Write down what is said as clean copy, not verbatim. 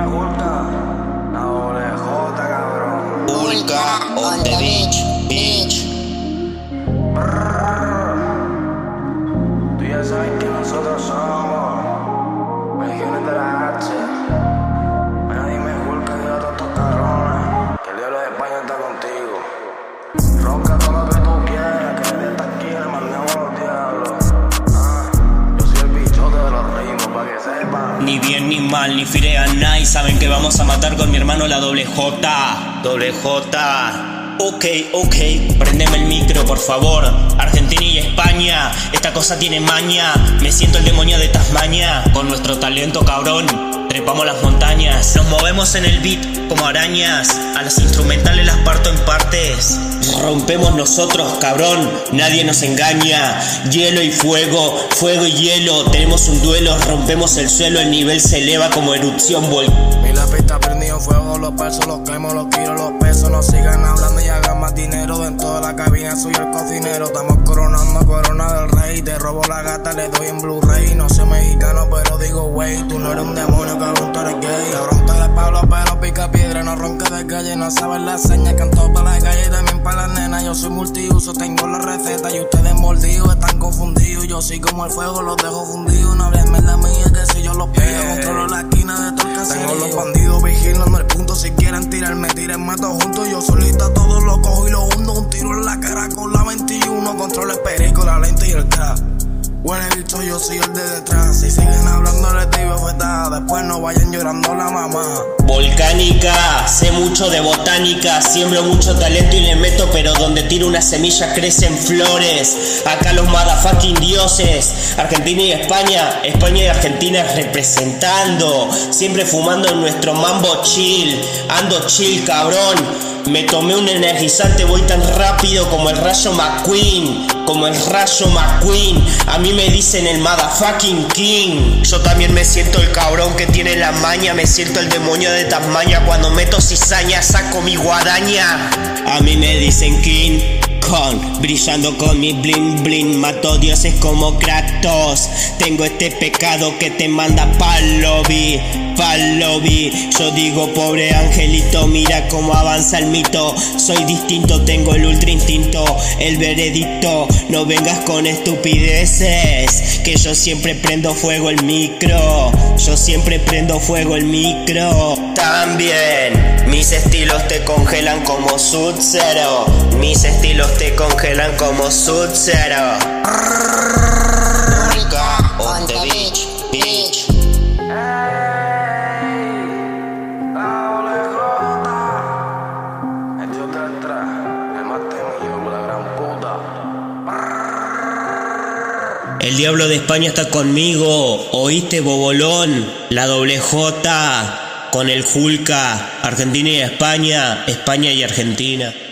Hulka on the beach. Tú ya sabes que nosotros somos legiones de la H. Mira, dime Hulka, dile a todos estos cabrones que el diablo de España está contigo. Ronca todo lo que tú quieras, que desde esta esquina le mandamos los diablos. Yo soy el bichote de los ritmos, pa' que sepan. Ni bien ni mal, ni firea nice. Saben que vamos a matar con mi hermano la doble J. Ok, prendeme el micro, por favor. Argentina y España, esta cosa tiene maña. Me siento el demonio de Tasmania. Con nuestro talento, cabrón, trepamos las montañas. Nos movemos en el beat como arañas. A las instrumentales las parto en partes. Rompemos nosotros, cabrón, nadie nos engaña. Hielo y fuego, fuego y hielo. Tenemos un duelo, rompemos el suelo. El nivel se eleva como erupción Mi la pista prendido en fuego, los versos, los quemo, los kilos, los pesos. No sigan hablando y hagan más dinero. Dentro de la cabina soy el cocinero. Estamos coronando corona del rey. Te robo la gata, le doy en Blu-ray. No soy mexicano, pero digo wey. Tú no eres un demonio, cabrón, tú eres gay. Cabrón, te de palo, pero pica piedra. No ronca de calle, no sabes la seña. Canto para la calle, también para la nena. Yo soy multiuso, tengo la receta. Y ustedes mordidos, están confundidos. Yo soy como el fuego, los dejo fundidos. No hables la mía, que si yo los pido. Controlo la esquina de todo el caserío. Tengo los bandidos vigilando el punto. Si quieren tirarme, tírenme todos juntos. Yo solita todos los cojo y los hundo. Un tiro en la cara con la 21. Controlo el perico, la lente y el crack. Huele bicho, yo soy el de detrás. Si siguen hablando les digo fetada. Después no vayan llorando la mamá. Volcánica, sé mucho de botánica. Siembro mucho talento y le meto, pero donde tiro una semilla crecen flores. Acá los motherfucking dioses. Argentina y España, España y Argentina representando. Siempre fumando en nuestro mambo chill. Ando chill, cabrón. Me tomé un energizante, voy tan rápido como el Rayo McQueen. A mí me dicen el motherfucking king. Yo también me siento el cabrón que tiene la maña. Me siento el demonio de Tasmania. Cuando meto cizaña saco mi guadaña. A mí me dicen King Kong, brillando con mi bling bling. Mato dioses como Kratos. Tengo este pecado que te manda pa'l lobby. Yo digo pobre angelito, mira cómo avanza el mito. Soy distinto, tengo el ultra instinto, el veredicto. No vengas con estupideces, que yo siempre prendo fuego el micro. También mis estilos te congelan como Sub-Zero. Hulka on the beach. El diablo de España está conmigo, ¿oíste, bobolón? La doble J con el Hulka, Argentina y España, España y Argentina.